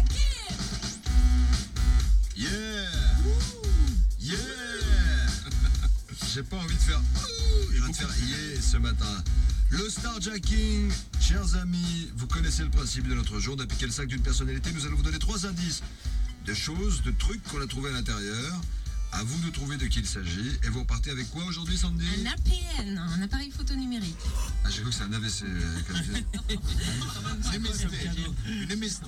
Yeah. Yeah. J'ai pas envie de faire je vais te faire yeah ce matin. Le Starjacking, chers amis, vous connaissez le principe de notre jeu. On a piqué le sac d'une personnalité. Nous allons vous donner 3 indices de choses, de trucs qu'on a trouvés à l'intérieur. À vous de trouver de qui il s'agit. Et vous repartez avec quoi aujourd'hui, Sandy? Un APN, un appareil photo numérique. Ah, j'ai cru que c'est un AVC. Une MST.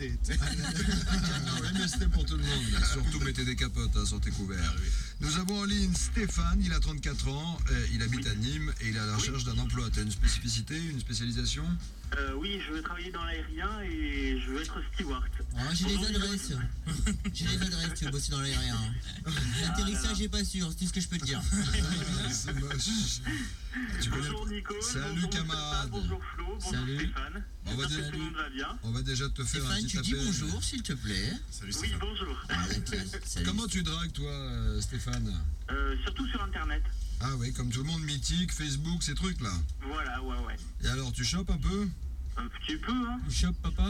MST pour tout le monde. Surtout mettez des capotes, hein, sortez couverts. Nous avons en ligne Stéphane, il a 34 ans, il habite à Nîmes et il est à la recherche d'un emploi. Tu as une spécificité, une spécialisation? Oui, je veux travailler dans l'aérien et je veux être steward. J'ai les adresses. J'ai les adresses, tu veux bosser dans l'aérien. L'atterrissage n'est pas sûr, c'est tout ce que je peux te dire. C'est moche. Bonjour Nico. Salut bonjour camarade. Bonjour Flo. Bonjour Salut. Stéphane. On va, J'espère que tout le monde va bien. on va déjà te faire Stéphane, un petit tu dis appel. bonjour, s'il te plaît. Salut Oui, Stéphane. bonjour. Salut. Comment tu dragues toi, Stéphane? Surtout sur Internet. Ah oui, comme tout le monde, Mythique, Facebook, ces trucs là. Voilà, ouais. Et alors, tu chopes un peu? Un petit peu, hein. Tu chopes, papa?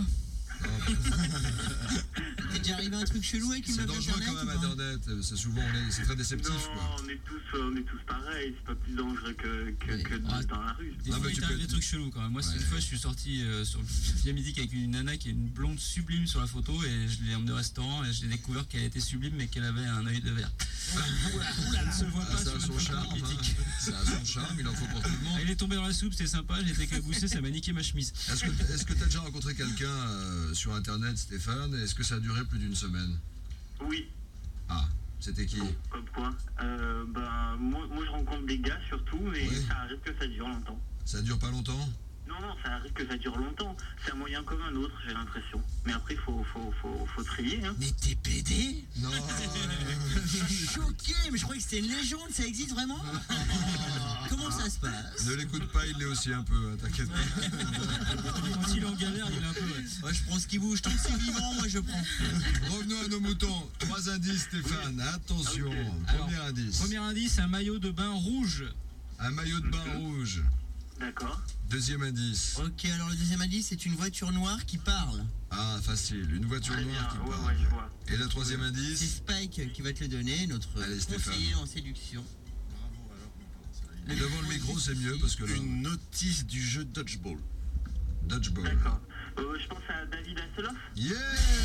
T'es déjà arrivé à un truc chelou avec une C'est meuf dangereux d'Internet quand même ou pas? Internet, c'est souvent, c'est très déceptif Non, quoi. on est tous pareils. C'est pas plus dangereux que dans la rue. Des Non, fois, mais il tu t'arrive peux- des trucs chelous quand même. Moi, Ouais. une fois, je suis sorti sur via Mythique avec une nana qui est une blonde sublime sur la photo et je l'ai emmenée au restaurant et j'ai découvert qu'elle était sublime mais qu'elle avait un œil de verre. Ça ne se voit pas Ça sur a une son photo charme, Mythique. hein. Ça a son charme, il en faut pour tout le monde. Ah, il est tombé dans la soupe, c'était sympa, j'ai été caboussé, ça m'a niqué ma chemise. Est-ce que tu as déjà rencontré quelqu'un sur Internet, Stéphane? Est-ce que ça a duré plus d'une semaine? Oui. Ah, c'était qui? Comme quoi moi je rencontre des gars surtout, mais Oui. ça arrive que ça dure longtemps. Ça dure pas longtemps? Non, ça arrive que ça dure longtemps. C'est un moyen comme un autre, j'ai l'impression. Mais après, faut trier, hein. Mais t'es pédé? Non. Je suis choqué, mais je croyais que c'était une légende, ça existe vraiment? Comment ça se passe? Ne l'écoute pas, il l'est aussi un peu, hein, t'inquiète pas. Quand il est en galère, il est un peu. Ouais, je prends ce qui bouge, tant que c'est vivant, moi je prends. Revenons à nos moutons. 3 indices, Stéphane. Attention. Ok. Premier indice. Premier indice, un maillot de bain rouge. Un maillot de bain rouge. D'accord. Deuxième indice. Ok, alors le deuxième indice, c'est une voiture noire qui parle. Ah, facile. Une voiture Très noire qui bien. parle. Ouais, je vois. Et le troisième C'est indice? Spike qui va te le donner, notre Allez, Stéphane. conseiller en séduction. Bravo alors. Et devant le micro, c'est mieux parce que là, Une notice du jeu Dodgeball. dodgeball. D'accord. Je pense à David Hasselhoff. Yeah!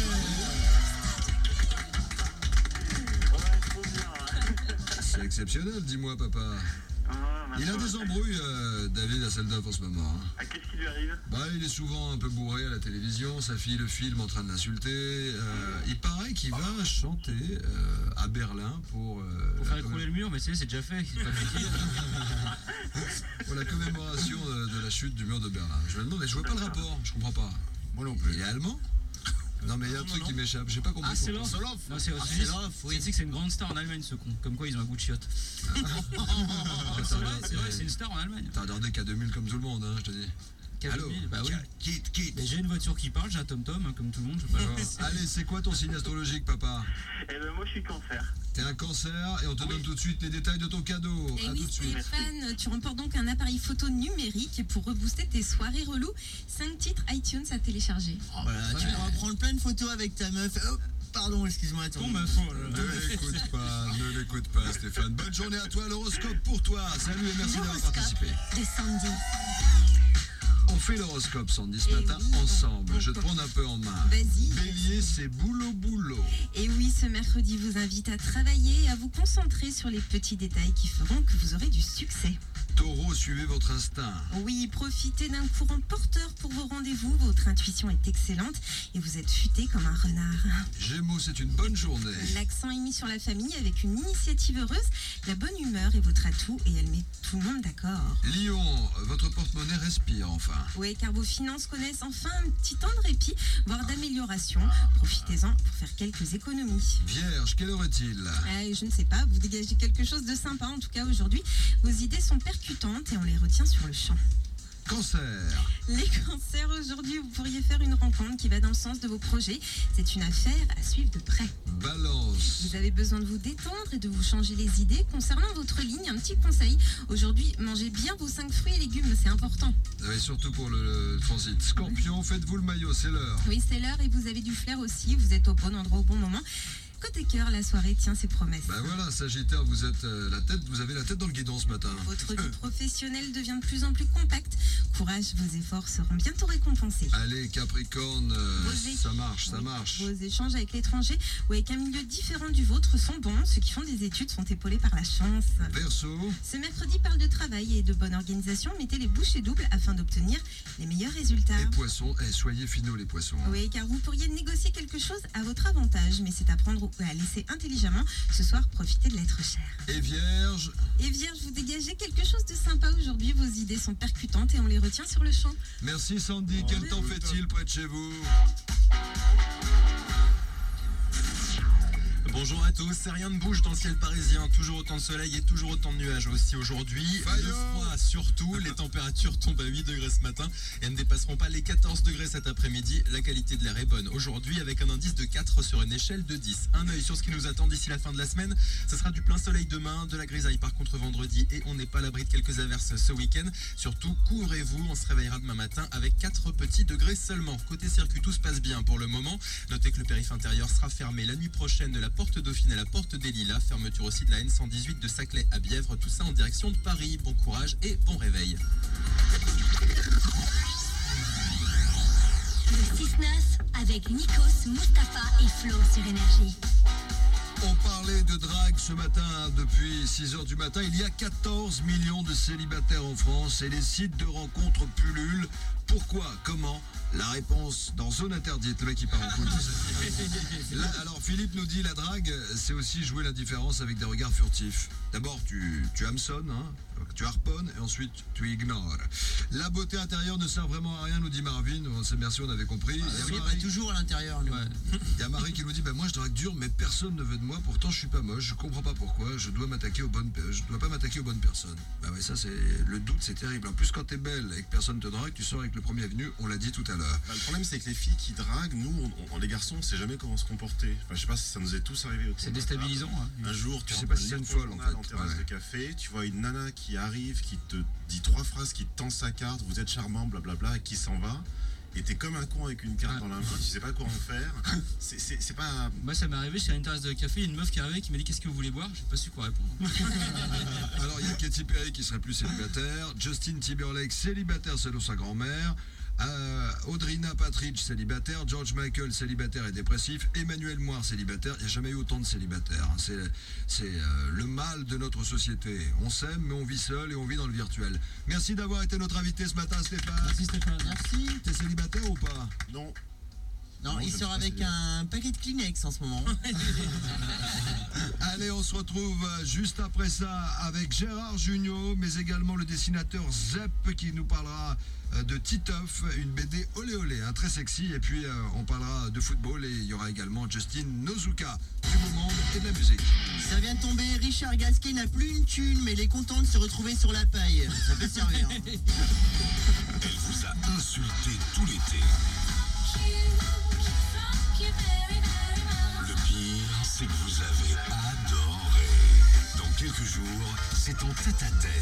Ouais, trop bien. Ouais. C'est exceptionnel, dis-moi, papa. Il a des embrouilles, David Hasselhoff, en ce moment. Hein. Ah, qu'est-ce qui lui arrive? Bah, il est souvent un peu bourré à la télévision, sa fille le filme en train de l'insulter. Il paraît qu'il va chanter à Berlin pour Pour faire écrouler le mur, mais c'est déjà fait. C'est pas compliqué. pour la commémoration de la chute du mur de Berlin. Je me demande, mais je vois pas le rapport, je comprends pas. Moi non plus. Il est allemand? Non, mais il y a un truc qui m'échappe, j'ai pas compris. Ah, c'est pourquoi. l'off. Non, c'est c'est l'off, oui. Tu sais que c'est une grande star en Allemagne, ce con. Comme quoi, ils ont un goût de chiotte. C'est vrai, c'est une star en Allemagne. T'as regardé K2000 comme tout le monde, hein, je te dis. Allô? 4000, bah oui. Quitte. Mais j'ai une voiture qui parle, j'ai un tom-tom, hein, comme tout le monde. Je sais pas. Allez, c'est quoi ton signe astrologique, papa? Eh ben, moi, je suis cancer. T'es un cancer et on te donne tout de suite les détails de ton cadeau. Et À oui, tout de suite. Stéphane, tu remportes donc un appareil photo numérique pour rebooster tes soirées reloues. 5 titres iTunes à télécharger. Voilà, tu pourras prendre plein de photos avec ta meuf. Oh, pardon, excuse-moi, attends. Ton meuf, oh là là. Ne l'écoute pas, Stéphane. Bonne journée à toi, l'horoscope pour toi. Salut et merci d'avoir L'horoscope participé. de Sandy. On fait l'horoscope, Sandy, ce Eh matin, oui. ensemble. Je te prends un peu en main. Vas-y. Bélier, c'est boulot. Et oui, ce mercredi vous invite à travailler et à vous concentrer sur les petits détails qui feront que vous aurez du succès. Taureau, suivez votre instinct. Oui, profitez d'un courant porteur pour vos rendez-vous. Votre intuition est excellente et vous êtes futé comme un renard. Gémeaux, c'est une bonne journée. L'accent est mis sur la famille avec une initiative heureuse. La bonne humeur est votre atout et elle met tout le monde d'accord. Lion, votre porte-monnaie respire enfin. Oui, car vos finances connaissent enfin un petit temps de répit, voire d'amélioration. Profitez-en pour faire quelques économies. Vierge, quelle heure est-il? Je ne sais pas, vous dégagez quelque chose de sympa en tout cas aujourd'hui. Vos idées sont percutantes et on les retient sur le champ. Cancer. Les cancers, aujourd'hui, vous pourriez faire une rencontre qui va dans le sens de vos projets. C'est une affaire à suivre de près. Balance. Vous avez besoin de vous détendre et de vous changer les idées. Concernant votre ligne, un petit conseil. Aujourd'hui, mangez bien vos 5 fruits et légumes, c'est important. Et surtout pour le transit. Scorpion, faites-vous le maillot, c'est l'heure. Oui, c'est l'heure et vous avez du flair aussi. Vous êtes au bon endroit au bon moment. Côté cœur, la soirée tient ses promesses. Ben voilà, Sagittaire, vous avez la tête dans le guidon ce matin. Votre vie professionnelle devient de plus en plus compacte. Courage, vos efforts seront bientôt récompensés. Allez, Capricorne, ça marche. Vos échanges avec l'étranger ou avec un milieu différent du vôtre sont bons. Ceux qui font des études sont épaulés par la chance. Verseau, Ce mercredi parle de travail et de bonne organisation. Mettez les bouchées doubles afin d'obtenir les meilleurs résultats. et Poissons, soyez finaux les poissons. Oui, car vous pourriez négocier quelque chose à votre avantage, mais c'est à prendre ou à laisser intelligemment. Ce soir, profitez de l'être cher. Et Vierge, Et Vierge, vous dégagez quelque chose de sympa aujourd'hui. Vos idées sont percutantes et on les retient sur le champ. merci Sandy, quel temps fait-il près de chez vous? Bonjour à tous, rien ne bouge dans le ciel parisien, toujours autant de soleil et toujours autant de nuages aussi aujourd'hui. Fayot. Le froid surtout, les températures tombent à 8 degrés ce matin et ne dépasseront pas les 14 degrés cet après-midi. La qualité de l'air est bonne aujourd'hui avec un indice de 4 sur une échelle de 10. Un œil sur ce qui nous attend d'ici la fin de la semaine, ce sera du plein soleil demain, de la grisaille par contre vendredi et on n'est pas à l'abri de quelques averses ce week-end. Surtout, couvrez-vous, on se réveillera demain matin avec 4 petits degrés seulement. Côté circuit, tout se passe bien pour le moment. Notez que le périph' intérieur sera fermé la nuit prochaine de la porte Dauphine à la porte des Lilas, fermeture aussi de la N118 de Saclay à Bièvre, tout ça en direction de Paris. Bon courage et bon réveil. Le 6-9 avec Nikos, Mustapha et Flo sur Énergie. On parlait de drague ce matin, depuis 6h du matin. Il y a 14 millions de célibataires en France et les sites de rencontres pullulent. Pourquoi? Comment? La réponse dans Zone Interdite, le mec qui part en couille. Là, alors Philippe nous dit la drague, c'est aussi jouer l'indifférence avec des regards furtifs. D'abord tu hameçonnes, tu harponnes et ensuite tu ignores. La beauté intérieure ne sert vraiment à rien, nous dit Marvin. Merci, on avait compris. Il est pas toujours à l'intérieur, nous. Il y a Marie qui nous dit moi je drague dur mais personne ne veut de moi, pourtant je suis pas moche, je comprends pas pourquoi, je dois pas m'attaquer aux bonnes personnes. Bah ouais, ça c'est le doute, c'est terrible. En plus quand t'es belle et que personne te drague, tu sors avec le premier venu, on l'a dit tout à l'heure. Le problème, c'est que les filles qui draguent, nous, les garçons, on sait jamais comment se comporter. Enfin, je sais pas si ça nous est tous arrivé. C'est déstabilisant. Hein. Un jour, tu sais sais pas pas si c'est une folle folle, en fait. en terrasse Ouais. de café, tu vois une nana qui arrive, qui te dit 3 phrases, qui te tend sa carte, vous êtes charmant, blablabla, et qui s'en va. Et t'es comme un con avec une carte dans la main, tu sais pas quoi en faire. C'est pas. Moi, ça m'est arrivé, j'étais à une terrasse de café, il y a une meuf qui est arrivée qui m'a dit qu'est-ce que vous voulez boire? J'ai pas su quoi répondre. Alors il y a Katy Perry qui serait plus célibataire, Justin Timberlake célibataire selon sa grand-mère, Audrina Patridge célibataire, George Michael célibataire et dépressif, Emmanuel Moir célibataire. Il n'y a jamais eu autant de célibataires. C'est le mal de notre société. On s'aime mais on vit seul et on vit dans le virtuel. Merci d'avoir été notre invité ce matin, Stéphane. Merci Stéphane, merci. T'es célibataire ou pas? Non. Non, Non, il je sort sais pas avec si- un paquet de Kleenex en ce moment. Allez, on se retrouve juste après ça avec Gérard Jugnot, mais également le dessinateur Zep qui nous parlera de Titeuf, une BD olé olé, très sexy. Et puis on parlera de football et il y aura également Justin Nozuka, du beau monde et de la musique. Ça vient de tomber, Richard Gasquet n'a plus une thune, mais il est content de se retrouver sur la paille. Ça peut servir. Elle vous a insulté tout l'été. Le pire, c'est que vous avez adoré. Dans quelques jours, c'est en tête-à-tête